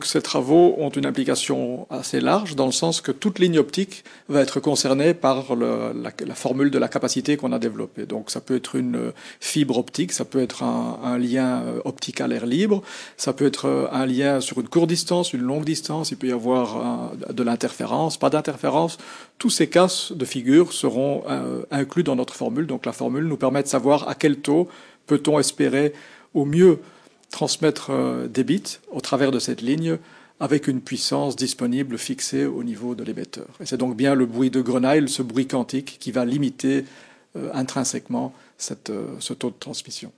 Ces travaux ont une implication assez large dans le sens que toute ligne optique va être concernée par la formule de la capacité qu'on a développée. Donc ça peut être une fibre optique, ça peut être un lien optique à l'air libre, ça peut être un lien sur une courte distance, une longue distance, il peut y avoir de l'interférence, pas d'interférence. Tous ces cas de figure seront inclus dans notre formule. Donc la formule nous permet de savoir à quel taux peut-on espérer au mieux transmettre des bits au travers de cette ligne avec une puissance disponible fixée au niveau de l'émetteur. Et c'est donc bien le bruit de grenaille, ce bruit quantique, qui va limiter intrinsèquement ce taux de transmission.